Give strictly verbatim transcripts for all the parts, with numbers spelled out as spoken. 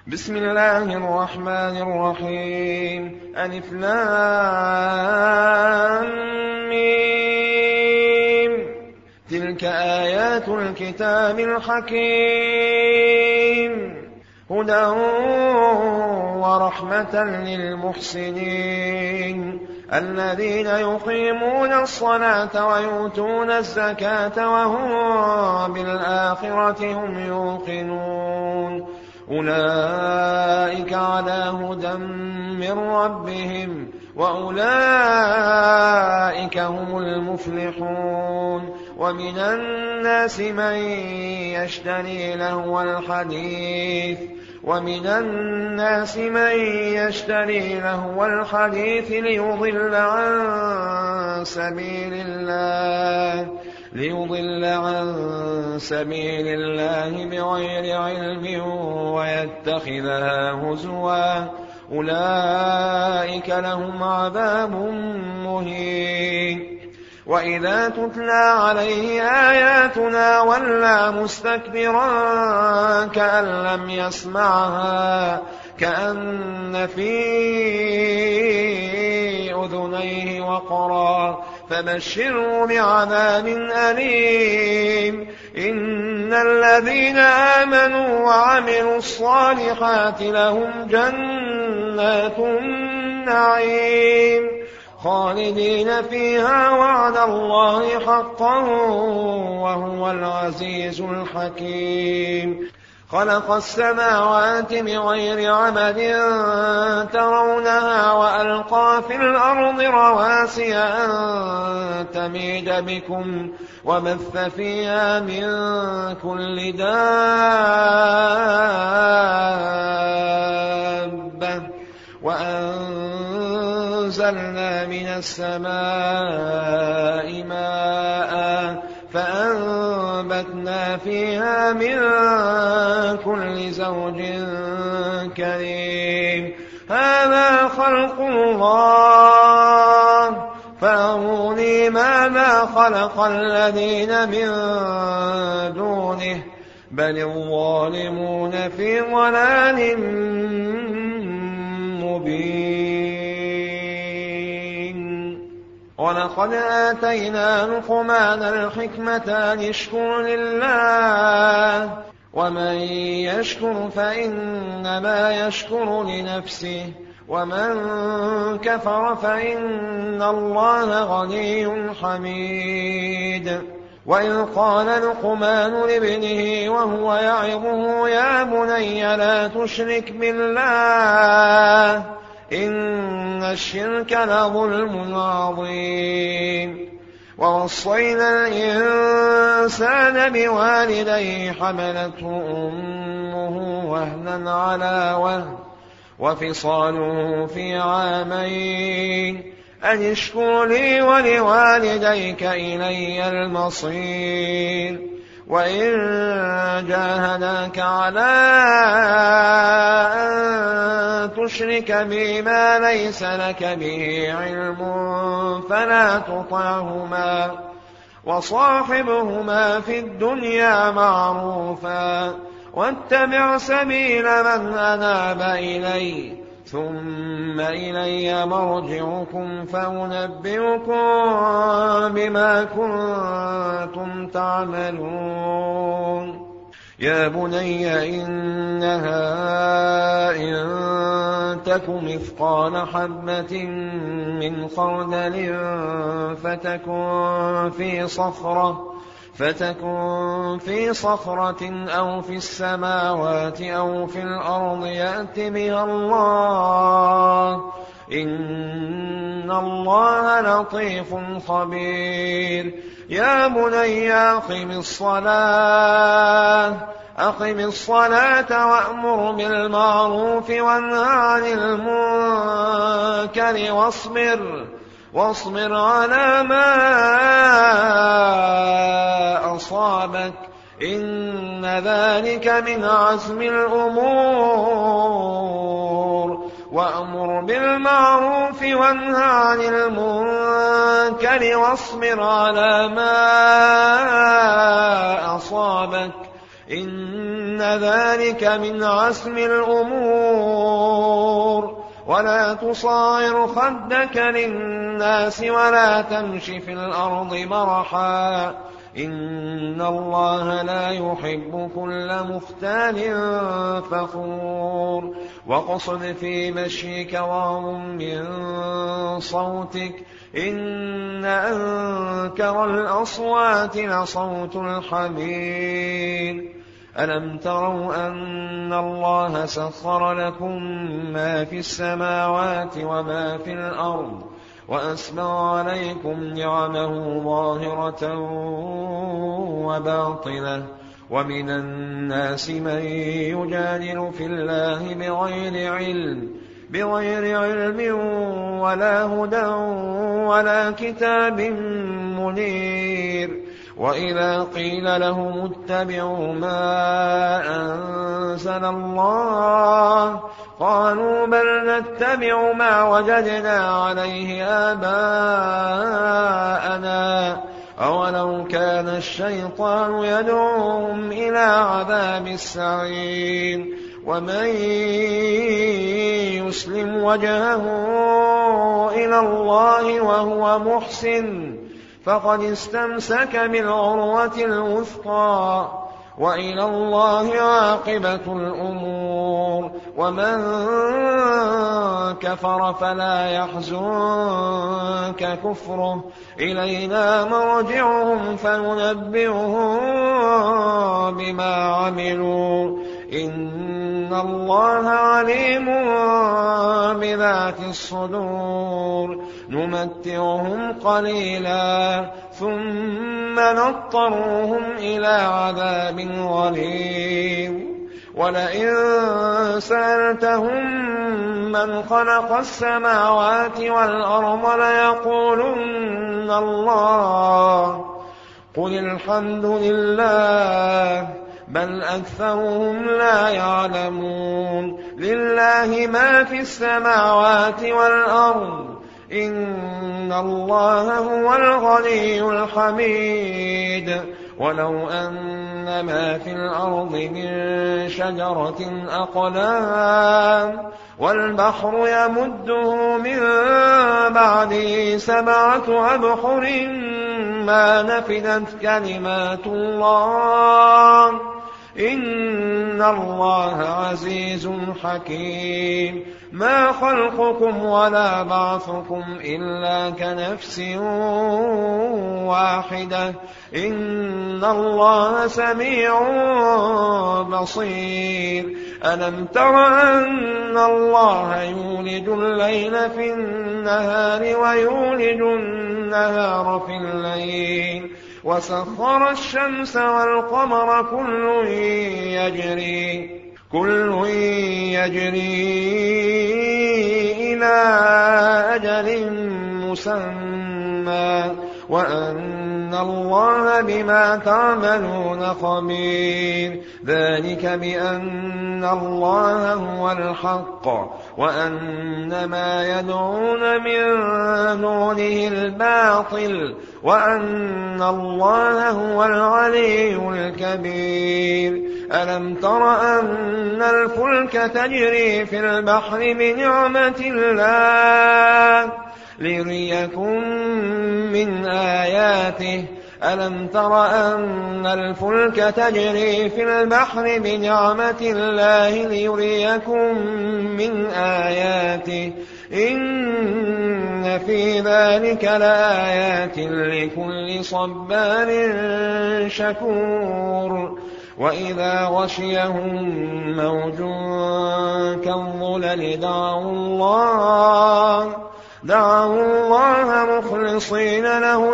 بسم الله الرحمن الرحيم ألف لام ميم تلك آيات الكتاب الحكيم هدى ورحمة للمحسنين الذين يقيمون الصلاة ويؤتون الزكاة وهم بالآخرة هم يوقنون أولئك على هدى من ربهم وأولئك هم المفلحون ومن الناس من يشتري لهو الحديث ومن الناس من يشتري لهو الحديث ليضل عن سبيل الله ليضل عن سبيل الله بغير علم ويتخذها هزوا أولئك لهم عذاب مهين وإذا تتلى عليه آياتنا ولى مستكبرا كأن لم يسمعها كأن في أذنيه وقرا فبشره بعذاب أليم إن الذين آمنوا وعملوا الصالحات لهم جنات النعيم خالدين فيها وعد الله حقا وهو العزيز الحكيم خلق السماوات بغير عمد ترونها وألقى في الأرض رواسي أن تميد بكم وبث فيها من كل دابة وأنزلنا من السماء ماء فأنبتنا فيها من كل زوج كريم هذا خلق الله فأروني ماذا خلق الذين من دونه بل الظالمون في ضلال مبين ولقد آتينا لقمان الحكمة أن يشكر لله ومن يشكر فإنما يشكر لنفسه ومن كفر فإن الله غني حميد وإذ قال لقمان لابنه وهو يعظه يا بني لا تشرك بالله إن الشرك لظلم عظيم ووصينا الإنسان بوالديه حملته أمه وهنا على وهن وفصاله في عامين أن اشكر لي ولوالديك إلي المصير وإن جاهداك على أن تشرك بي ما ليس لك به علم فلا تطعهما وصاحبهما في الدنيا معروفا واتبع سبيل من أناب إلي ثم إلي مرجعكم فأنبئكم بما كنتم تعملون يا بني إنها إن تك مثقال حبة من خردل فتكن في صخرة فتكن في صخرة أو في السماوات أو في الأرض يأت بها الله إن الله لطيف خبير يا بني أقم الصلاة أقم الصلاة وأمر بالمعروف وانه عن المنكر واصبر واصبر على ما أصابك إن ذلك من عزم الأمور وأمر بالمعروف وانه عن المنكر واصبر على ما أصابك إن إن ذلك من عزم الأمور. ولا تصاعر خدك للناس ولا تمش في الأرض مرحا إن الله لا يحب كل مختال فخور. واقصد في مشيك واغض من صوتك إن أنكر الأصوات لصوت الحمير. ألم تروا أن الله سخر لكم ما في السماوات وما في الأرض وأسبغ عليكم نعمه ظاهرة وباطنة ومن الناس من يجادل في الله بغير علم بغير علم ولا هدى ولا كتاب منير. وإذا قيل لهم اتبعوا ما أنزل الله قالوا بل نتبع ما وجدنا عليه آباءنا أولو كان الشيطان يدعوهم إلى عذاب السعير. ومن يسلم وجهه إلى الله وهو محسن فقد استمسك بالعروة الوثقى وإلى الله عاقبة الأمور. ومن كفر فلا يحزنك كفره إلينا مرجعهم فننبئهم بما عملوا إن الله عليم بذات الصدور. نمتعهم قليلا ثم نضطرهم إلى عذاب غليظ. ولئن سألتهم من خلق السماوات والأرض ليقولن الله قل الحمد لله بل أكثرهم لا يعلمون. لله ما في السماوات والأرض إن الله هو الغني الحميد. ولو أن ما في الأرض من شجرة أقلام والبحر يمده من بعده سبعة أبحر ما نفدت كلمات الله إن الله عزيز حكيم. ما خلقكم ولا بعثكم إلا كنفس واحدة إن الله سميع بصير. ألم تر أن الله يولج الليل في النهار ويولج النهار في الليل وسخر الشمس والقمر كل يجري كل يجري إلى أجل مسمى وأن الله بما تعملون خبير. ذلك بأن الله هو الحق وأن ما يدعون من دونه الباطل وأن الله هو العلي الكبير. ألم تر أن الفلك تجري في البحر بنعمة الله ليريكم من آياته ألم تر أن الفلك تجري في البحر بنعمة الله ليريكم من آياته إن في ذلك لآيات لكل صبار شكور. وإذا غشيهم موج كالظلل دعوا الله دعوا الله مخلصين له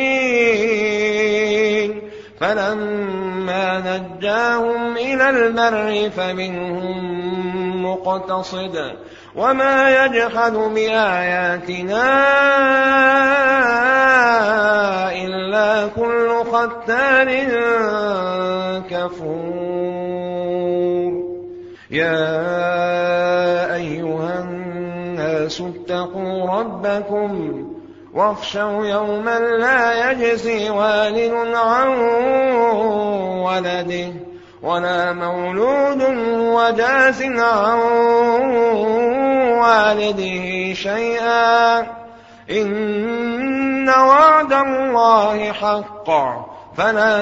الدين فلما نجاهم إلى البر فمنهم مقتصد وما يجحد بآياتنا إلا كل ختار كفور. يا أيها الناس اتقوا ربكم واخشوا يوما لا يجزي والد عن ولده ولا مولود هو جاز عن والده شيئا إن وعد الله حق فلا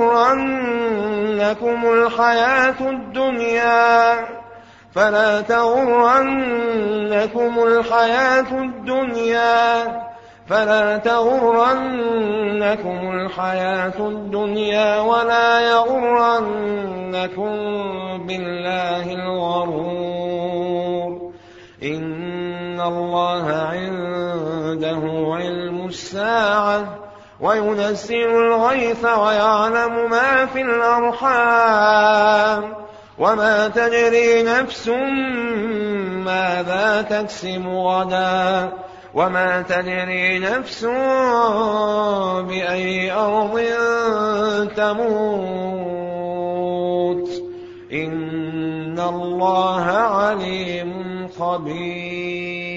تغرنكم الحياة الدنيا فلا تغرنكم الحياة الدنيا فلا تغرنكم الحياة الدنيا ولا يغرنكم بالله الغرور إن الله عنده علم الساعة وينزل الغيث ويعلم ما في الأرحام وما تدري نفس ماذا تكسب غدا وما تدري نفس بأي أرض تموت إن الله عليم خبير.